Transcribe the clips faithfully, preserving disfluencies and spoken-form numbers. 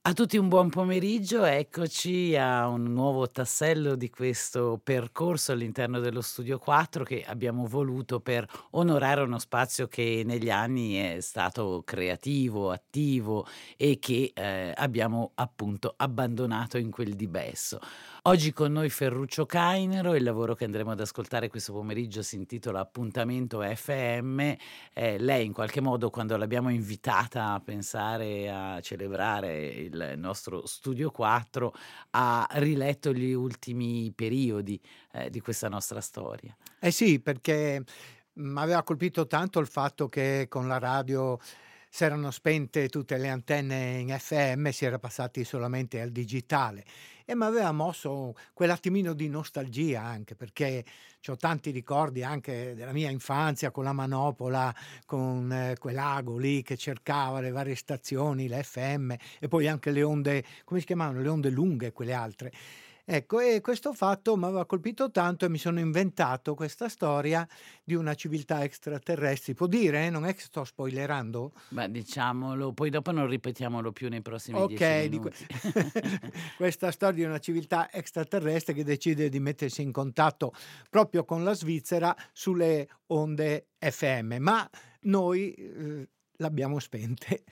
A tutti un buon pomeriggio, eccoci a un nuovo tassello di questo percorso all'interno dello Studio quattro che abbiamo voluto per onorare uno spazio che negli anni è stato creativo, attivo e che, ehm, abbiamo appunto abbandonato in quel dibesso. Oggi con noi Ferruccio Cainero, il lavoro che andremo ad ascoltare questo pomeriggio si intitola Appuntamento F M. Ehm, lei in qualche modo quando l'abbiamo invitata a pensare a celebrare il nostro Studio quattro, ha riletto gli ultimi periodi, ehm, di questa nostra storia. Eh sì, perché m'aveva colpito tanto il fatto che con la radio s'erano spente tutte le antenne in F M, si era passati solamente al digitale e m'aveva mosso quell'attimino di nostalgia anche, perché c'ho tanti ricordi anche della mia infanzia con la manopola, con eh, quell'ago lì che cercava le varie stazioni, le F M e poi anche le onde come si chiamavano? Le onde lunghe, quelle altre. Ecco, e questo fatto m'aveva colpito tanto e mi sono inventato questa storia di una civiltà extraterrestri. Si può dire? Non è che sto spoilerando? Beh, diciamolo, poi dopo non ripetiamolo più nei prossimi dieci Okay, di que minuti. questa storia di una civiltà extraterrestre che decide di mettersi in contatto proprio con la Svizzera sulle onde F M, ma noi, uhm, l'abbiamo spente.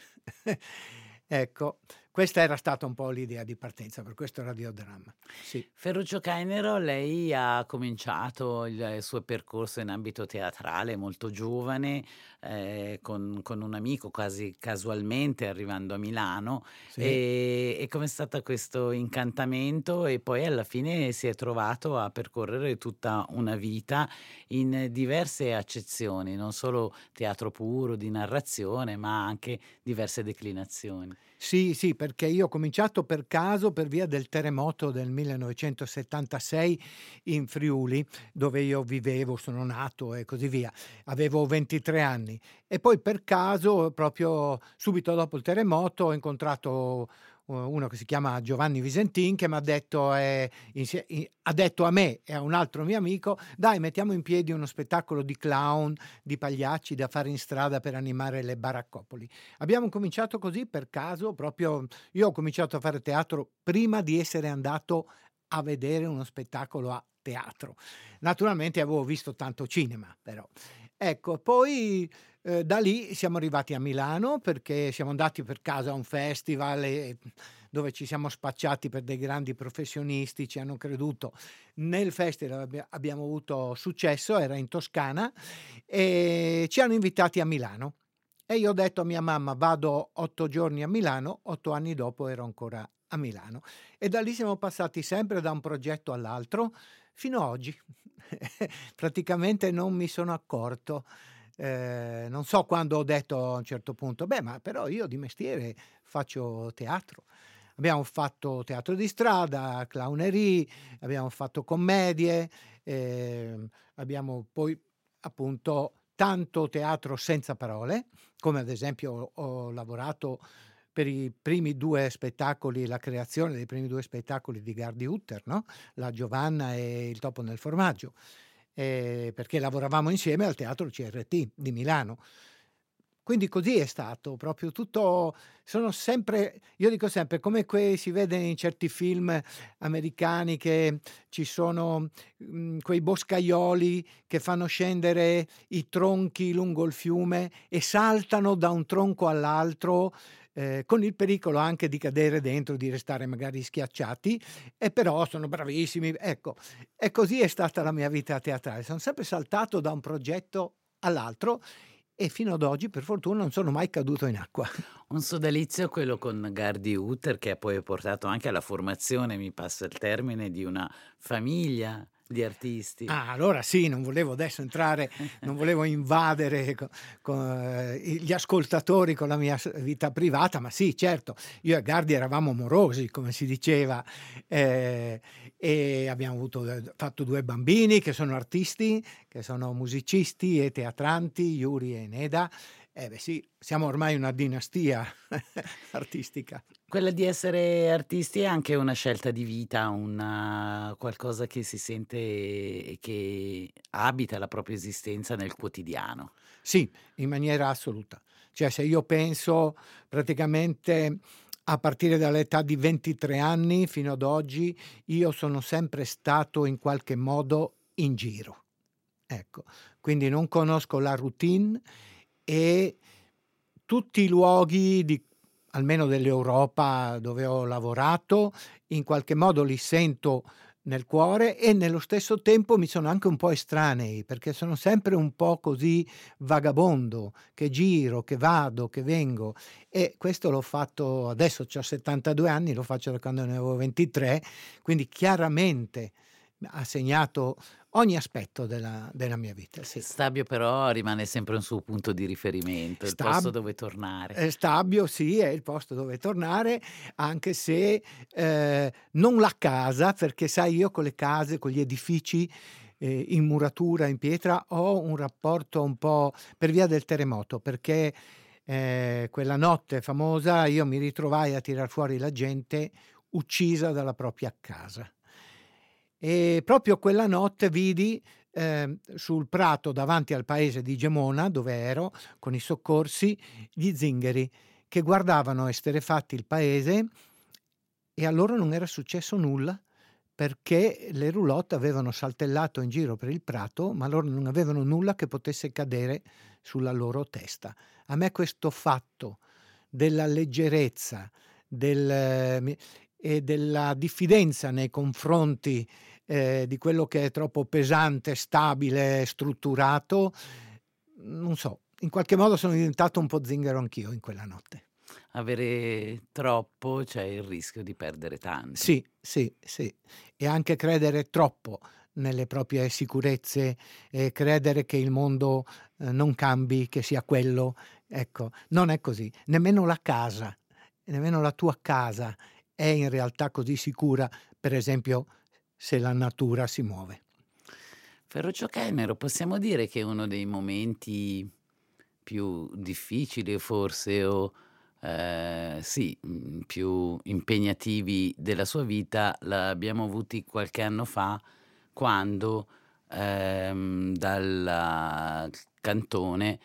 Ecco, questa era stata un po' l'idea di partenza per questo radiodramma. Sì. Ferruccio Cainero, lei ha cominciato il suo percorso in ambito teatrale molto giovane, ehm, con con un amico quasi casualmente arrivando a Milano, Sì. ehm, e com'è stata questo incantamento e poi alla fine si è trovato a percorrere tutta una vita in diverse accezioni, non solo teatro puro di narrazione, ma anche diverse declinazioni. Sì, sì, perché io ho cominciato per caso per via del terremoto del millenovecentosettantasei in Friuli, dove io vivevo, sono nato e così via. Avevo ventitré anni e poi per caso, proprio subito dopo il terremoto, ho incontrato u uno che si chiama Giovanni Visentin che m'ha detto, ehm, insie i ha detto a me e a un altro mio amico: "Dai, mettiamo in piedi uno spettacolo di clown, di pagliacci da fare in strada per animare le baraccopoli". Abbiamo cominciato così per caso, proprio io ho cominciato a fare teatro prima di essere andato a vedere uno spettacolo a teatro. Naturalmente avevo visto tanto cinema però. Ecco, poi, ehm, da lì siamo arrivati a Milano perché siamo andati per caso a un festival e dove ci siamo spacciati per dei grandi professionisti, ci hanno creduto. Nel festival abbia abbiamo avuto successo, era in Toscana, e ci hanno invitati a Milano. E io ho detto a mia mamma: "Vado otto giorni a Milano", otto anni dopo ero ancora a Milano. E da lì siamo passati sempre da un progetto all'altro fino a oggi. Praticamente non mi sono accorto. Ehm, non so quando ho detto a un certo punto: "Beh, ma però io di mestiere faccio teatro". Abbiamo fatto teatro di strada, clownerie, abbiamo fatto commedie, ehm, abbiamo poi appunto tanto teatro senza parole, come ad esempio ho ho lavorato per i primi due spettacoli, la creazione dei primi due spettacoli di Gardy Utter, no, La Giovanna e Il topo nel formaggio, ehm, perché lavoravamo insieme al Teatro C R T di Milano. Quindi così è stato, proprio tutto sono sempre io dico sempre, come que si vede in certi film americani che ci sono, mhmm, quei boscaioli che fanno scendere i tronchi lungo il fiume e saltano da un tronco all'altro, ehm, con il pericolo anche di cadere dentro, di restare magari schiacciati, e però sono bravissimi. Ecco, e così è stata la mia vita teatrale. Son sempre saltato da un progetto all'altro e fino ad oggi, per fortuna, non sono mai caduto in acqua. Un sodalizio quello con Gardy Uter che ha poi portato anche alla formazione, mi passa il termine, di una famiglia di artisti. Ah, allora sì, non volevo adesso entrare non volevo invadere co co ehm, i gli ascoltatori con la mia s vita privata, ma sì, certo, io e Gardi eravamo morosi, come si diceva, ehm, e abbiamo avuto ehm, fatto due bambini che sono artisti, che sono musicisti e teatranti, Yuri e Neda. Eh beh sì, siamo ormai una dinastia artistica. Quella di essere artisti è anche una scelta di vita, una qualcosa che si sente e che abita la propria esistenza nel quotidiano. Sì, in maniera assoluta. Cioè se io penso praticamente a partire dall'età di ventitré anni fino ad oggi, io sono sempre stato in qualche modo in giro. Ecco, quindi non conosco la routine e tutti i luoghi di almeno dell'Europa dove ho lavorato, in qualche modo li sento nel cuore e nello stesso tempo mi sono anche un po' estranei, perché sono sempre un po' così vagabondo, che giro, che vado, che vengo, e questo l'ho fatto adesso c'ho settantadue anni, lo faccio da quando ne avevo ventitré, quindi chiaramente ha segnato ogni aspetto della della mia vita, sì. Stabio però rimane sempre un suo punto di riferimento, il posto Stab dove tornare. ehm, Stabio sì, è il posto dove tornare, anche se, ehm, non la casa, perché sai io con le case, con gli edifici, ehm, in muratura, in pietra, ho un rapporto un po' per via del terremoto, perché, ehm, quella notte famosa io mi ritrovai a tirar fuori la gente uccisa dalla propria casa. E proprio quella notte vidi, ehm, sul prato davanti al paese di Gemona, dove ero, con i soccorsi, gli zingari che guardavano esterrefatti il paese e a loro non era successo nulla, perché le roulotte avevano saltellato in giro per il prato, ma loro non avevano nulla che potesse cadere sulla loro testa. A me questo fatto della leggerezza, del mi e della diffidenza nei confronti, ehm, di quello che è troppo pesante, stabile, strutturato, non so, in qualche modo sono diventato un po' zingaro anch'io in quella notte. Avere troppo c'è il rischio di perdere tanto. Sì, sì, sì. E anche credere troppo nelle proprie sicurezze e credere che il mondo, ehm, non cambi, che sia quello. Ecco, non è così. Nemmeno la casa, nemmeno la tua casa è in realtà così sicura, per esempio se la natura si muove. Ferruccio Kennero, possiamo dire che uno dei momenti più difficili forse o, ehm, sì, mhmm, più impegnativi della sua vita l'abbiamo avuti qualche anno fa quando, ehm, dal cantone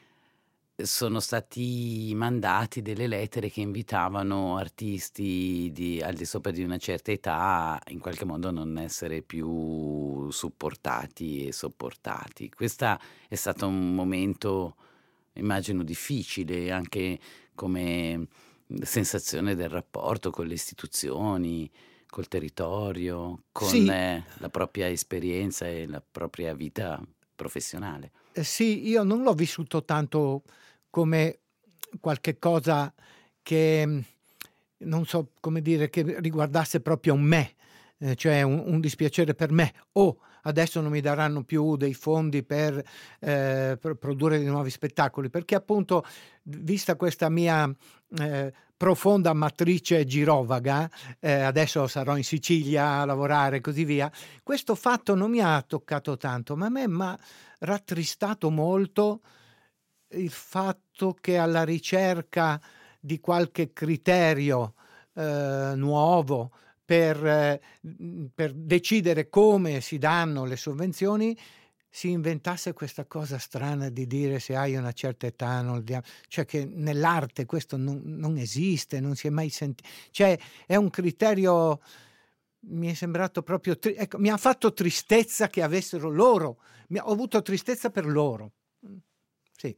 sono stati mandati delle lettere che invitavano artisti di al di sopra di una certa età a in qualche modo non essere più supportati e sopportati. Questa è stato un momento immagino difficile anche come, mhmm, sensazione del rapporto con le istituzioni, col territorio, con Sì, eh, la propria esperienza e la propria vita professionale. ehm, sì, io non l'ho vissuto tanto come qualche cosa che, mhmm, non so come dire, che riguardasse proprio me, ehm, cioè un un dispiacere per me: "Oh, adesso non mi daranno più dei fondi per, ehm, pro produrre dei nuovi spettacoli", perché appunto v vista questa mia, ehm, profonda matrice girovaga, ehm, adesso sarò in Sicilia a lavorare e così via, questo fatto non mi ha toccato tanto, ma a me m'ha rattristato molto il fatto che alla ricerca di qualche criterio, ehm, nuovo per mhmm, per decidere come si danno le sovvenzioni, si inventasse questa cosa strana di dire se hai una certa età non dia cioè che nell'arte questo non non esiste, non si è mai senti cioè è un criterio mi è sembrato proprio tri ecco, mi ha fatto tristezza che avessero loro mi ho avuto tristezza per loro. Mh, sì.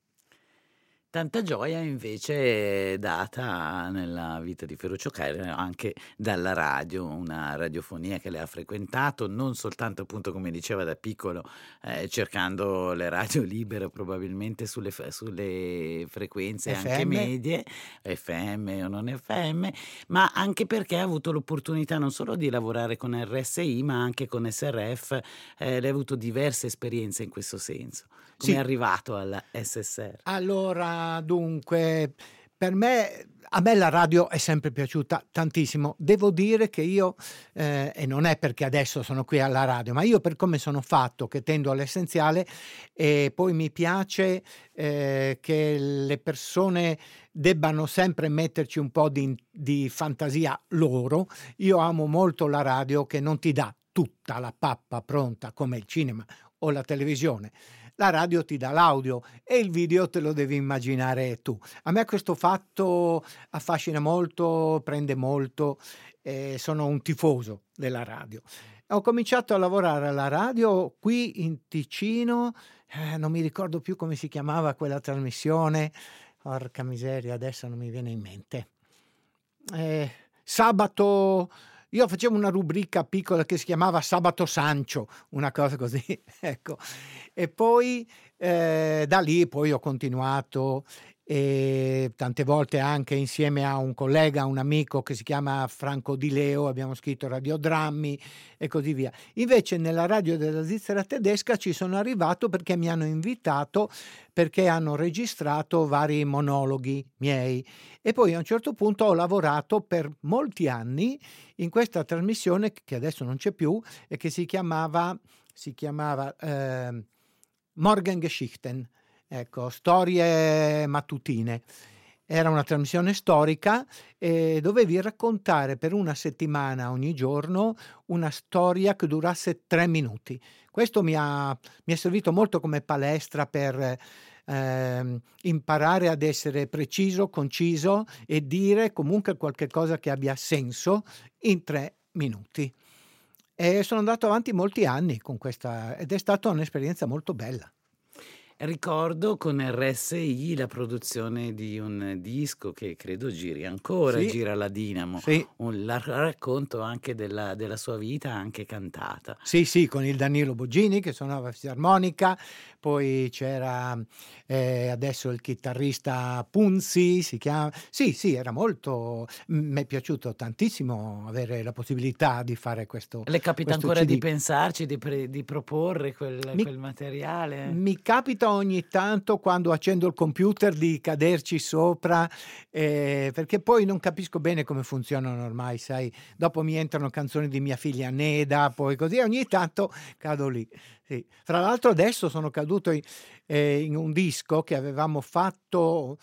Tanta gioia invece è data nella vita di Ferruccio Cairo anche dalla radio, una radiofonia che lei ha frequentato, non soltanto appunto come diceva da piccolo, ehm, cercando le radio libere probabilmente sulle f sulle frequenze F anche M? medie, F M o non F M, ma anche perché ha avuto l'opportunità non solo di lavorare con R S I, ma anche con S R F, ehm, lei ha avuto diverse esperienze in questo senso. Come è Sì. arrivato alla S S R? Allora, dunque, per me a me la radio è sempre piaciuta tantissimo. Devo dire che io, ehm, e non è perché adesso sono qui alla radio, ma io per come sono fatto, che tendo all'essenziale, e poi mi piace, ehm, che le persone debbano sempre metterci un po' di in di fantasia loro. Io amo molto la radio che non ti dà tutta la pappa pronta come il cinema o la televisione. la radio ti dà l'audio e il video te lo devi immaginare tu. A me questo fatto affascina molto, prende molto, e sono un tifoso della radio. Ho cominciato a lavorare alla radio qui in Ticino, eh, non mi ricordo più come si chiamava quella trasmissione, porca miseria, adesso non mi viene in mente. Eh, sabato, io facevo una rubrica piccola che si chiamava Sabato Sancio, una cosa così, ecco. E poi eh, da lì poi ho continuato, e tante volte anche insieme a un collega, un amico che si chiama Franco Di Leo, abbiamo scritto radiodrammi e così via. Invece nella radio della Svizzera tedesca ci sono arrivato perché mi hanno invitato, perché hanno registrato vari monologhi miei, e poi a un certo punto ho lavorato per molti anni in questa trasmissione che adesso non c'è più e che si chiamava si chiamava eh, Morgengeschichten. Ecco, storie mattutine. Era una trasmissione storica e dovevi raccontare per una settimana ogni giorno una storia che durasse tre minuti. Questo mi ha, mi è servito molto come palestra per eh, imparare ad essere preciso, conciso e dire comunque qualche cosa che abbia senso in tre minuti. E sono andato avanti molti anni con questa ed è stata un'esperienza molto bella. Ricordo con R S I la produzione di un disco che credo giri ancora, Sì, gira la Dinamo, sì. un la racconto anche della della sua vita anche cantata. Sì, sì, con il Danilo Boggini che suonava fisarmonica, poi c'era eh, adesso il chitarrista Punzi, si chiama. Sì, sì, era molto. Mi è piaciuto tantissimo avere la possibilità di fare questo, Le capita questo ancora C D. di pensarci, di pre di proporre quel Mi, quel materiale? mi capita ogni tanto quando accendo il computer di caderci sopra, eh, perché poi non capisco bene come funzionano ormai, sai, dopo mi entrano canzoni di mia figlia Neda, poi così ogni tanto cado lì. Sì. Fra l'altro adesso sono caduto in, eh, in un disco che avevamo fatto,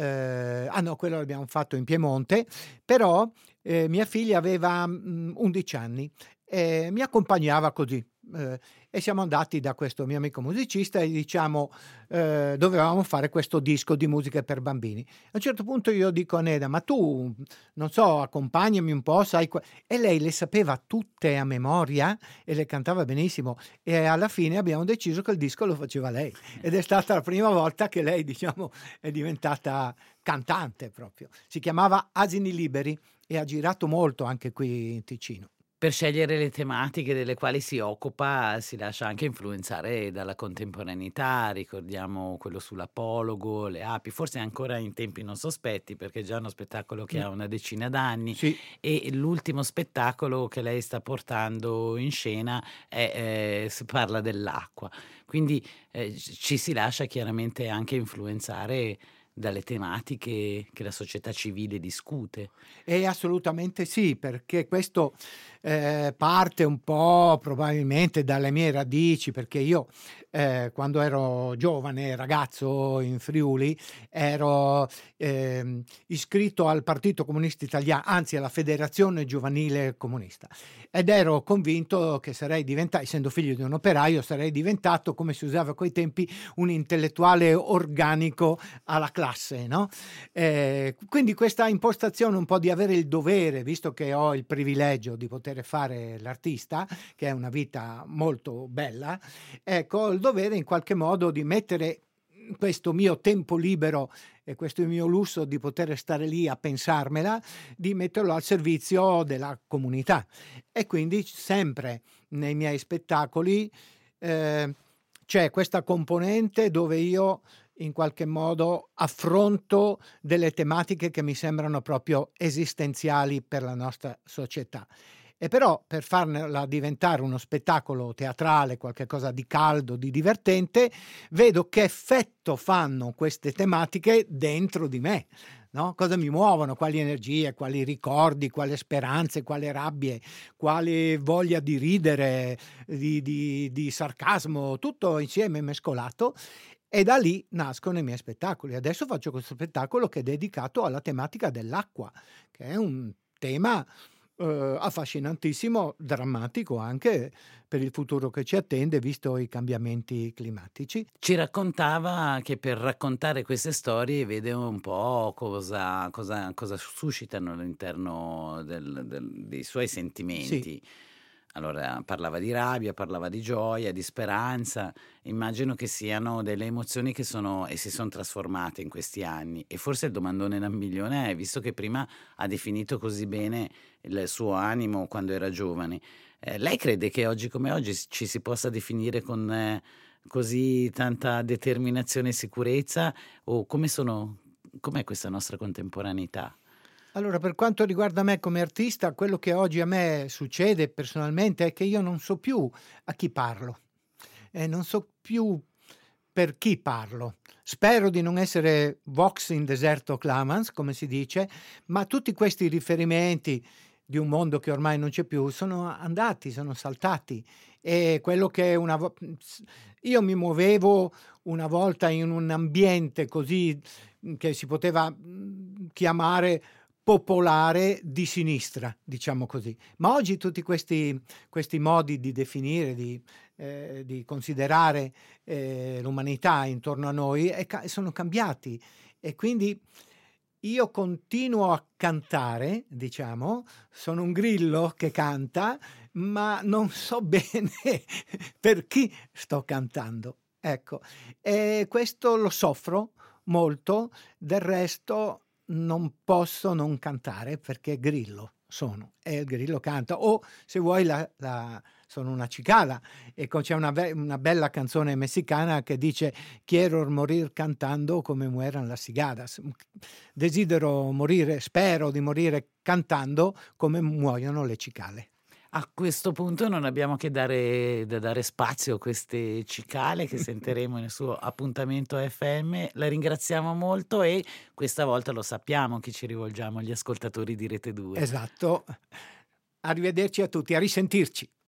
eh, ah no, quello l'abbiamo fatto in Piemonte, però eh, mia figlia aveva mm, undici anni e mi accompagnava così. Eh, e siamo andati da questo mio amico musicista e diciamo eh, dovevamo fare questo disco di musica per bambini. A un certo punto io dico a Neda, ma tu non so, accompagnami un po', sai qua. E lei le sapeva tutte a memoria e le cantava benissimo, e alla fine abbiamo deciso che il disco lo faceva lei ed è stata la prima volta che lei, diciamo, è diventata cantante proprio. Si chiamava Asini Liberi e ha girato molto anche qui in Ticino. Per scegliere le tematiche delle quali si occupa, si lascia anche influenzare dalla contemporaneità, ricordiamo quello sull'apologo, le api, forse ancora in tempi non sospetti, perché è già uno spettacolo che Mm. ha una decina d'anni, Sì. e l'ultimo spettacolo che lei sta portando in scena è, eh, si parla dell'acqua, quindi eh, ci si lascia chiaramente anche influenzare dalle tematiche che la società civile discute. E assolutamente sì, perché questo eh, parte un po' probabilmente dalle mie radici, perché io eh, quando ero giovane, ragazzo in Friuli, ero ehm, iscritto al Partito Comunista Italiano, anzi alla Federazione Giovanile Comunista, ed ero convinto che sarei diventato, essendo figlio di un operaio, sarei diventato, come si usava a quei tempi, un intellettuale organico alla classe, no? Eh, quindi questa impostazione un po' di avere il dovere, visto che ho il privilegio di poter fare l'artista, che è una vita molto bella, ecco, il dovere in qualche modo di mettere questo mio tempo libero e questo mio lusso di poter stare lì a pensarmela, di metterlo al servizio della comunità. E quindi sempre nei miei spettacoli eh, c'è questa componente dove io in qualche modo affronto delle tematiche che mi sembrano proprio esistenziali per la nostra società. E però per farla diventare uno spettacolo teatrale, qualcosa di caldo, di divertente, vedo che effetto fanno queste tematiche dentro di me. No? Cosa mi muovono, quali energie, quali ricordi, quali speranze, quali rabbie, quali voglia di ridere, di, di, di sarcasmo, tutto insieme mescolato. E da lì nascono i miei spettacoli. Adesso faccio questo spettacolo che è dedicato alla tematica dell'acqua, che è un tema uhm, affascinantissimo, drammatico anche per il futuro che ci attende, visto i cambiamenti climatici. Ci raccontava che per raccontare queste storie vede un po' cosa cosa cosa suscitano all'interno del del dei suoi Sì. sentimenti. Allora parlava di rabbia, parlava di gioia, di speranza. Immagino che siano delle emozioni che sono e si son trasformate in questi anni. E forse il domandone da un milione è, visto che prima ha definito così bene il suo animo quando era giovane, ehm, lei crede che oggi come oggi s ci si possa definire con eh, così tanta determinazione e sicurezza, o come sono com'è questa nostra contemporaneità? Allora, per quanto riguarda me come artista, quello che oggi a me succede personalmente è che io non so più a chi parlo e non so più per chi parlo. Spero di non essere vox in deserto clamans, come si dice, ma tutti questi riferimenti di un mondo che ormai non c'è più sono andati, sono saltati. E quello che una vo mhmm, s io mi muovevo una volta in un ambiente così, mhmm, che si poteva, mhmm, chiamare popolare di sinistra, diciamo così. Ma oggi tutti questi questi modi di definire, di ehm, di considerare, ehm, l'umanità intorno a noi è ca sono cambiati, e quindi io continuo a cantare, diciamo, sono un grillo che canta, ma non so bene per chi sto cantando, ecco. E questo lo soffro molto, del resto non posso non cantare perché grillo sono e il grillo canta. O se vuoi la la sono una cicala, ecco, c'è una be una bella canzone messicana che dice: "Quiero morir cantando come mueran las cigarras". Mhmm, desidero morire, spero di morire cantando come muoiono le cicale. A questo punto non abbiamo che dare da dare spazio a queste cicale che sentiremo nel suo appuntamento F M. La ringraziamo molto e questa volta lo sappiamo a chi ci rivolgiamo, agli ascoltatori di Rete due. Esatto. Arrivederci a tutti, a risentirci.